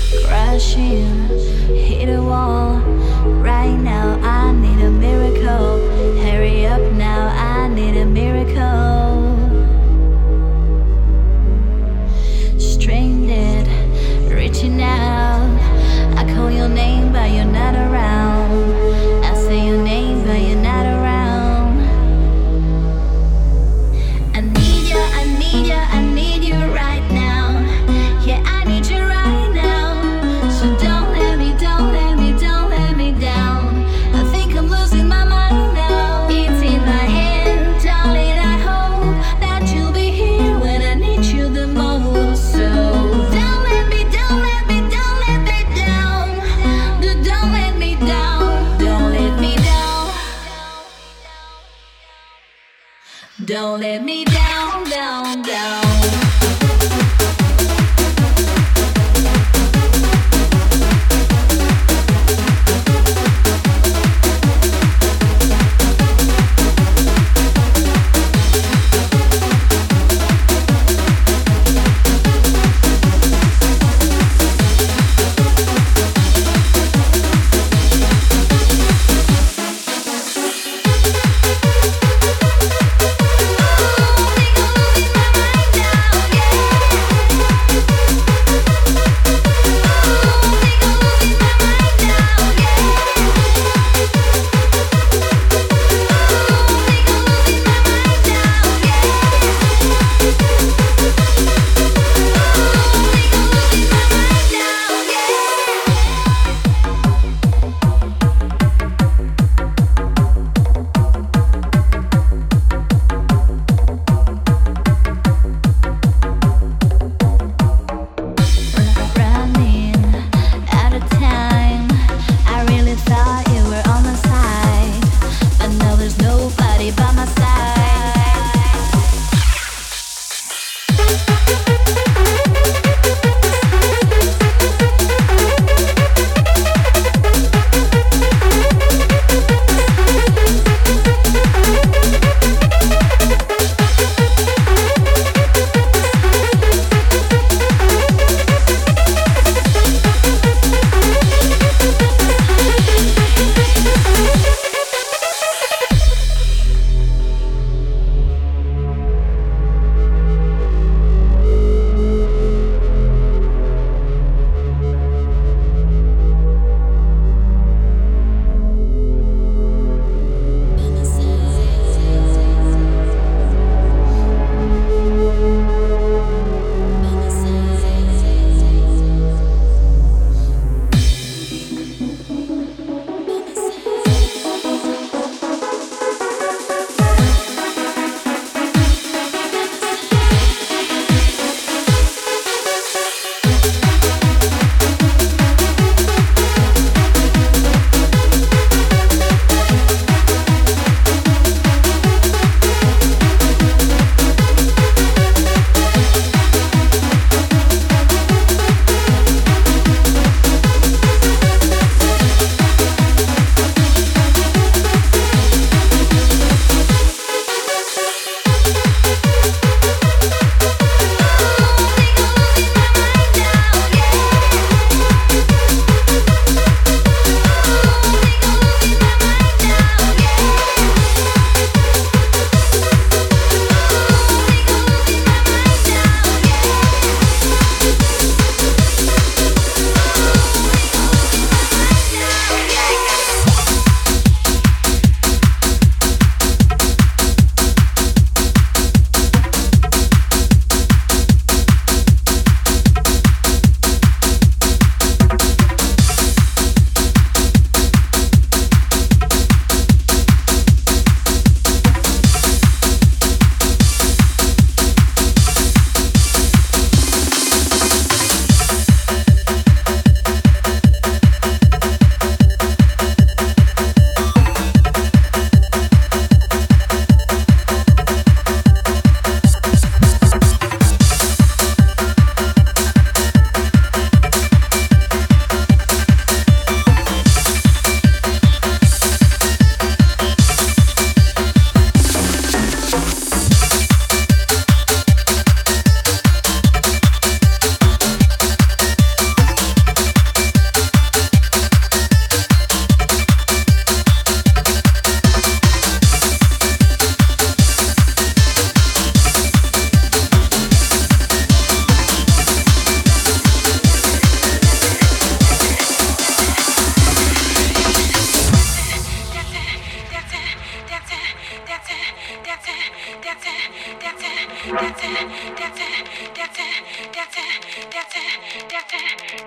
Crashing, hit a wall. Right now, I need a miracle. Hurry up now, I need a miracle. Stranded, reaching out. I call your name, but you're not around. I say your name, but you're not around. I need you, I need you, I need you right now. Yeah, I need you right now. So don't let me, don't let me, don't let me down. I think I'm losing my mind now. It's in my hand, darling. I hope that you'll be here when I need you the most. So don't let me, don't let me, don't let me down. Don't let me down. Don't let me down. Don't let me down, down, down. Think I'm losing my mind now.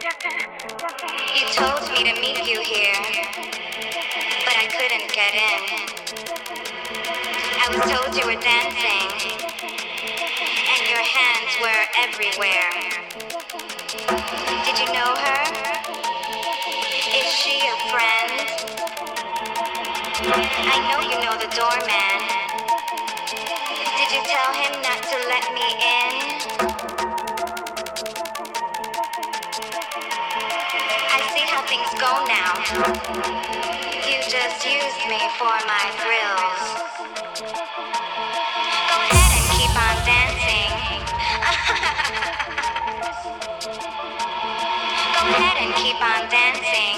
You told me to meet you here, but I couldn't get in. I was told you were dancing, and your hands were everywhere. Did you know her? Is she a friend? I know you know the doorman. Did you tell him not to let me in? I see how things go now. You just used me for my thrills. Go ahead and keep on dancing. Go ahead and keep on dancing.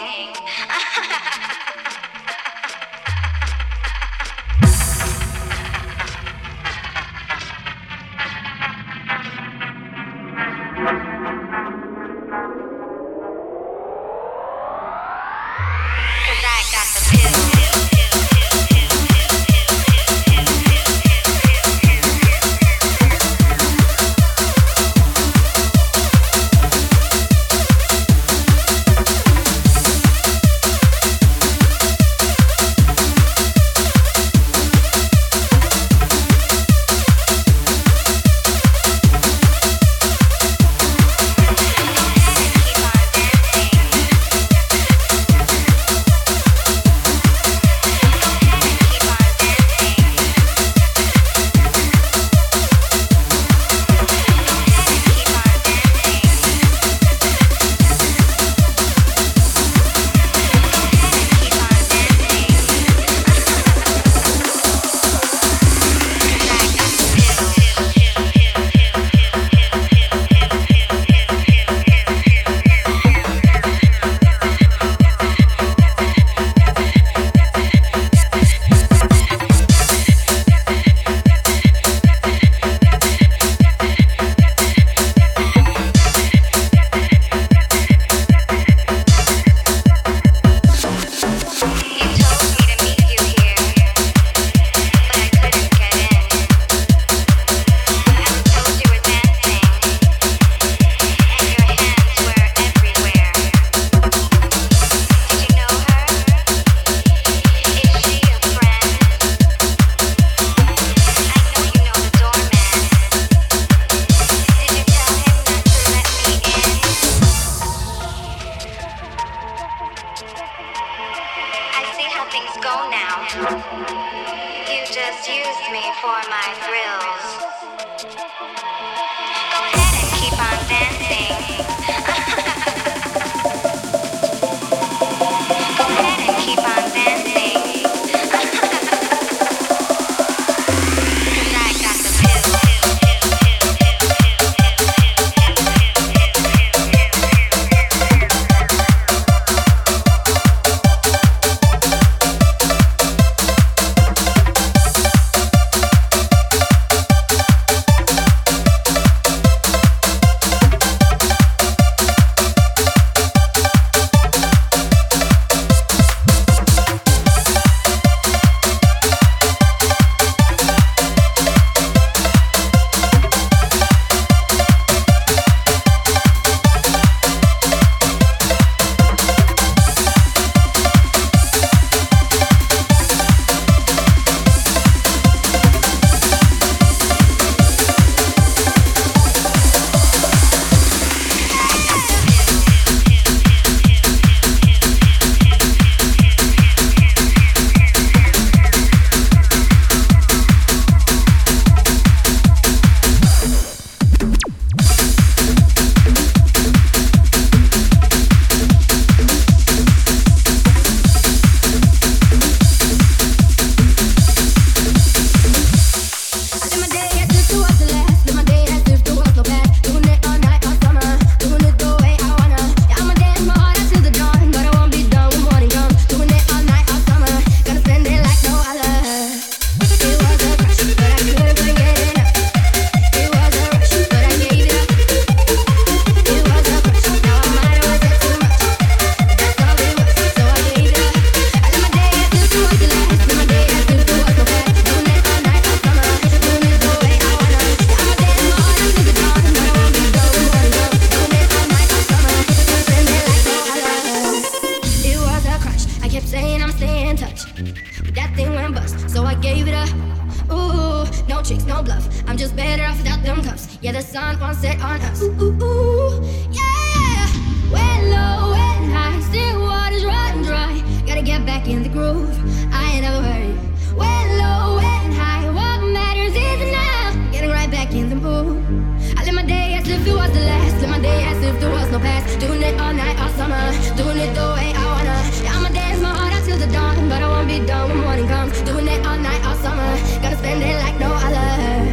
Yeah, the sun won't set on us. Ooh, yeah. Wet low, wet high, still water's running dry. Gotta get back in the groove. I ain't never worried. Wet low, wet high, what matters is now. Getting right back in the mood. I live my day as if it was the last. Live my day as if there was no past. Doing it all night, all summer. Doing it the way I wanna. Yeah, I'ma dance my heart out till the dawn, but I won't be done when morning comes. Doing it all night, all summer. Gonna spend it like no other.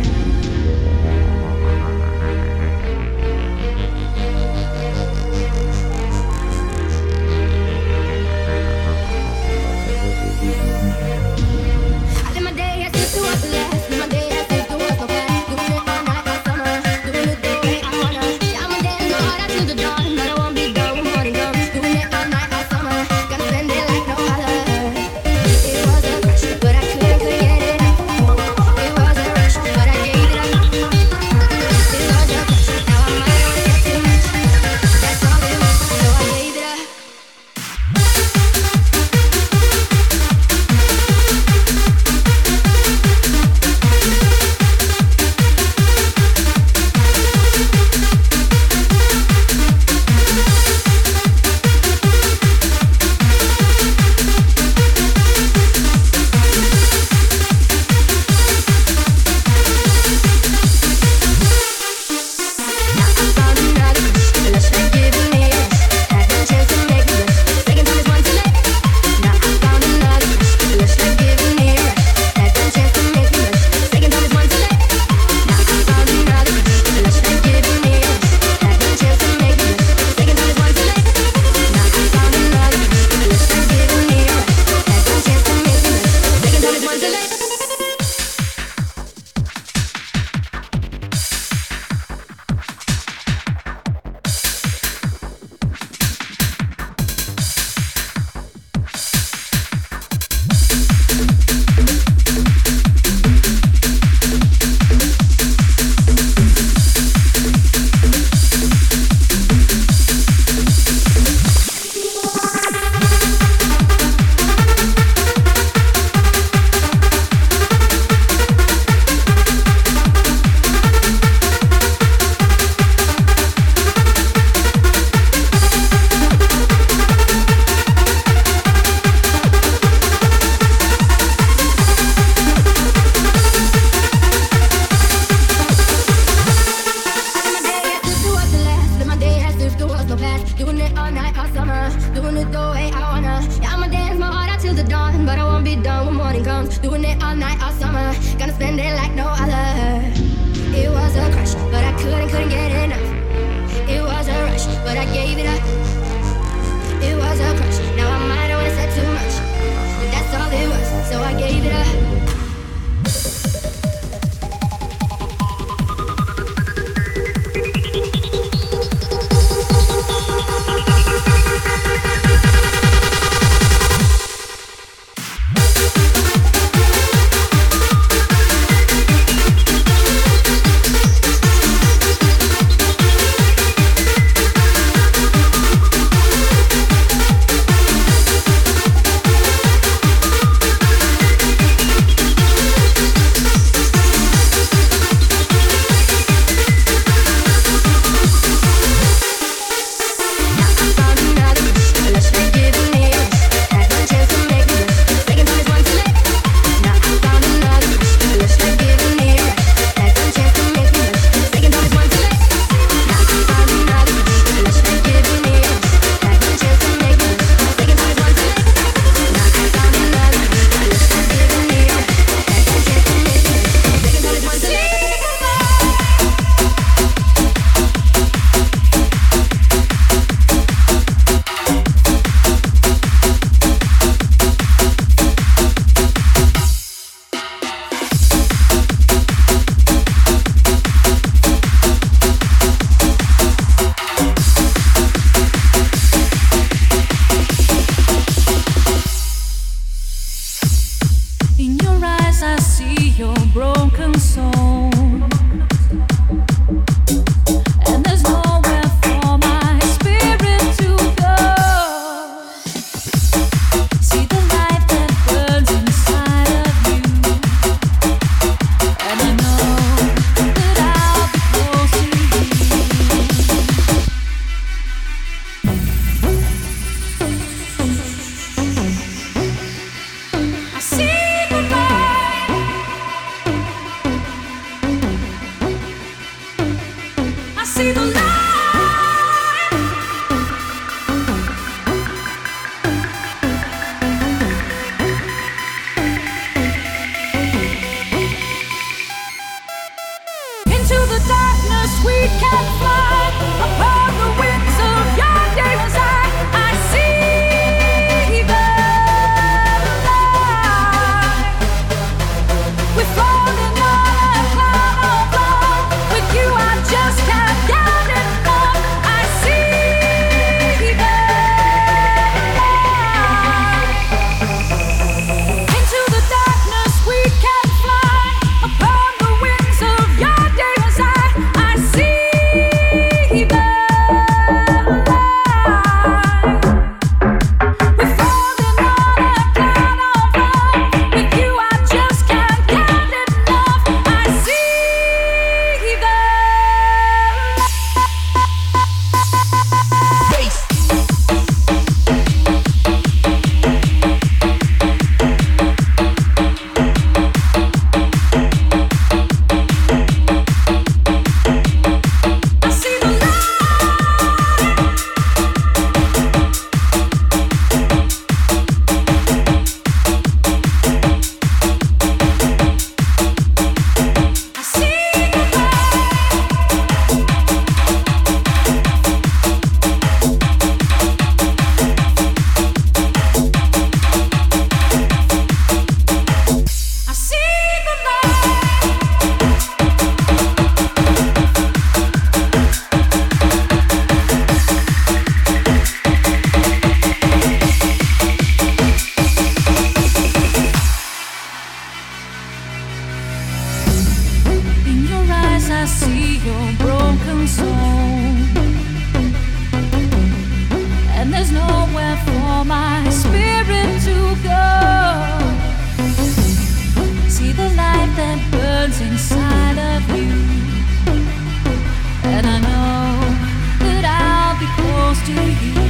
inside of you, and I know that I'll be close to you.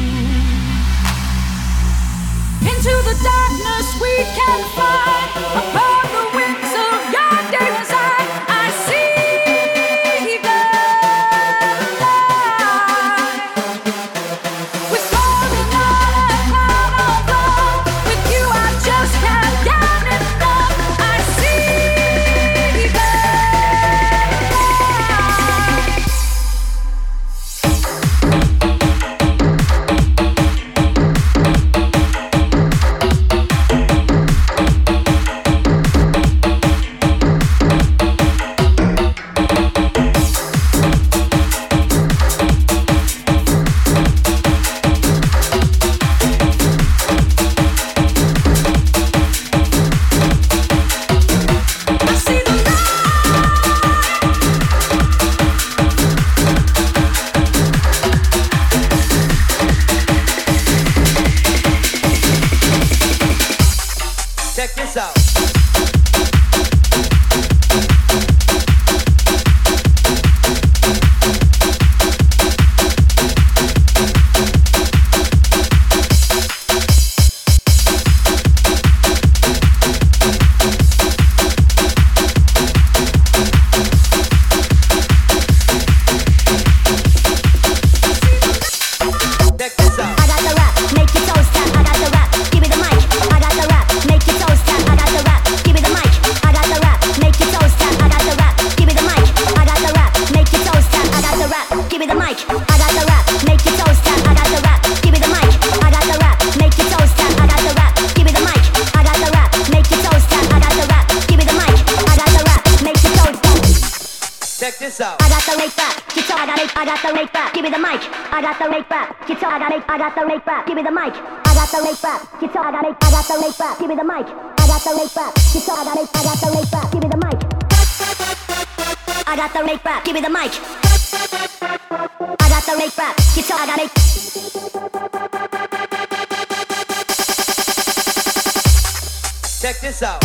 Into the darkness we can fly, upon the wings of your desire. I see the light. We're soaring on a cloud of love. With you I just can't get enough. I see the Check this out.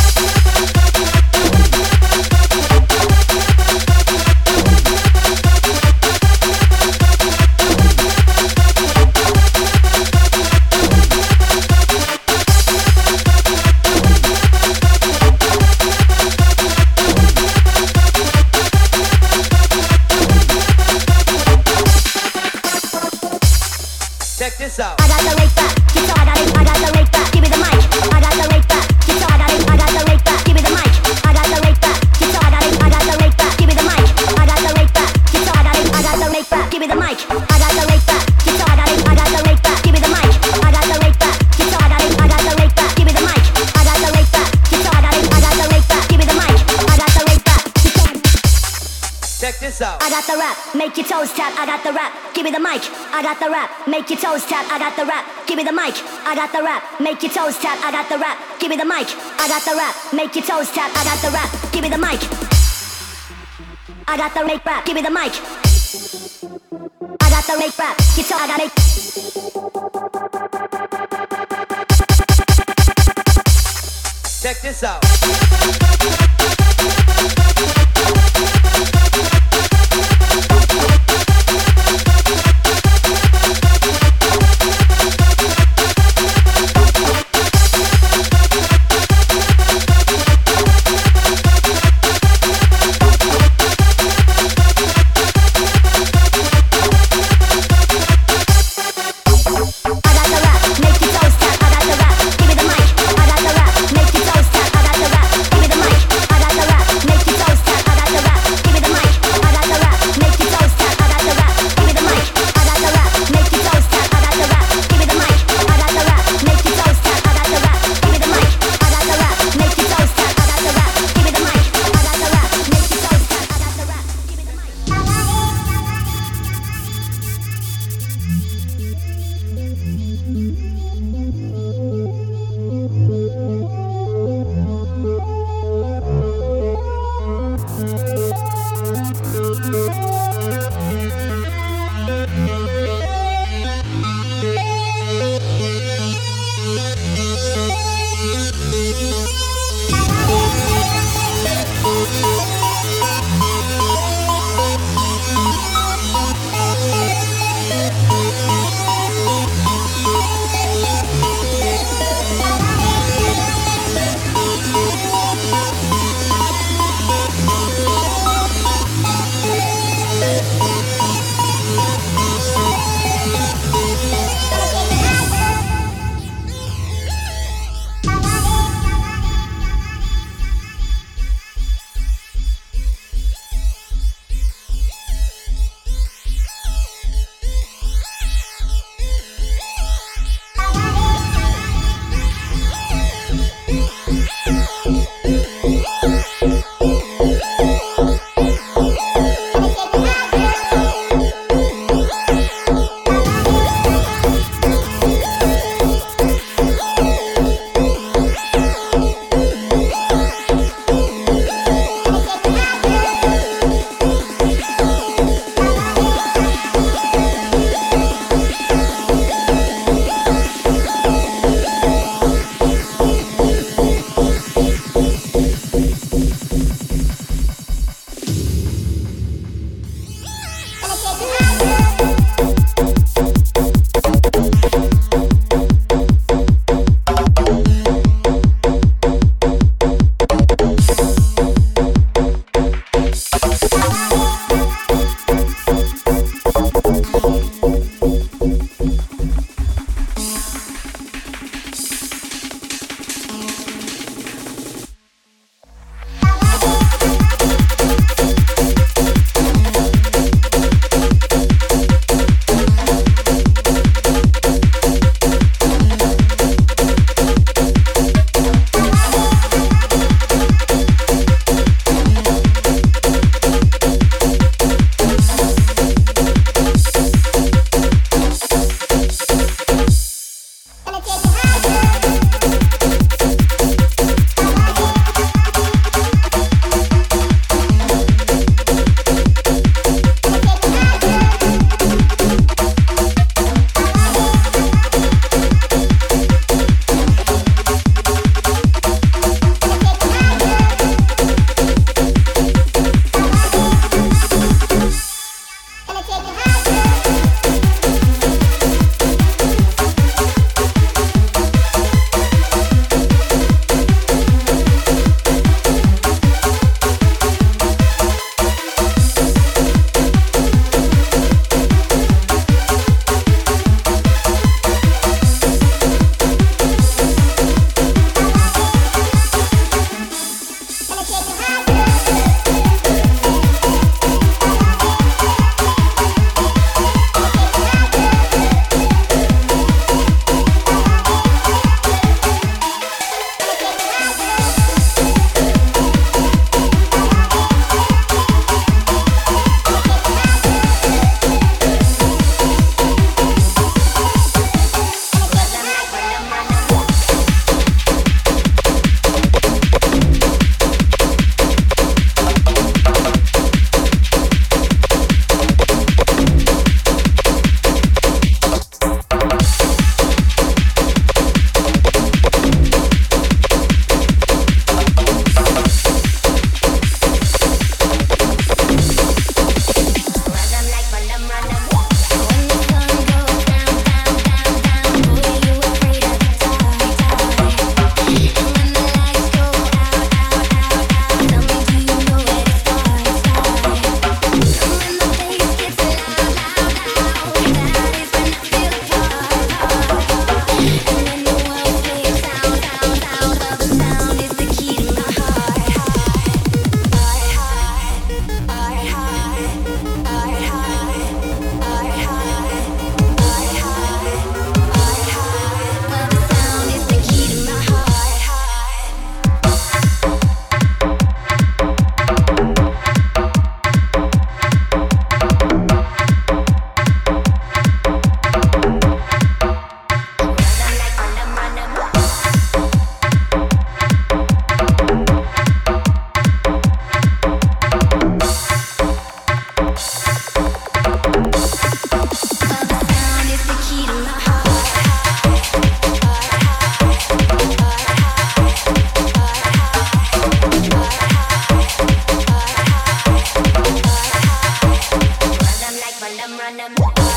Check this out. I got the rake back, guitar, I got it, I got the rake back, give me the mic. I got the rake back, guitar, I got it, I got the rake back, give me the mic. I got the rake back, guitar, I got it, I got the rake back, give me the mic. I got the rake back, guitar, I got it, I got the rake back, give me the mic. I got the rake back, guitar, I got it, I got the rake back, give me the mic. I got the rake back, guitar, I got it, I got the rake back, give me the mic. I got the rake back, guitar, I got it, I got the rake back, give me the mic. I got the rake back, guitar. Check this out. I got the rap, make your toes tap. I got the rap, give me the mic. I got the rap, make your toes tap. I got the rap, give me the mic. I got the rap, make your toes tap. I got the rap, give me the mic. I got the rap, make your toes tap. I got the rap, give me the mic. I got the rake rap, give me the mic. I got the rake rap, guitar, I got it. Check this out. Give me the mic.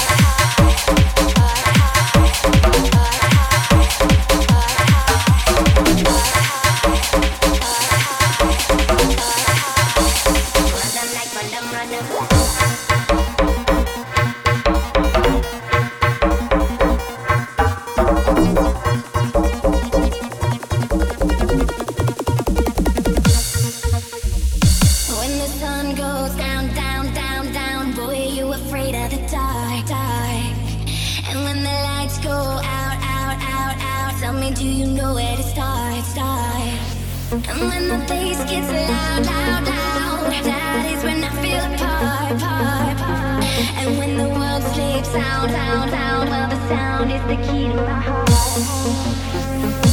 Sound, well the sound is the key to my heart.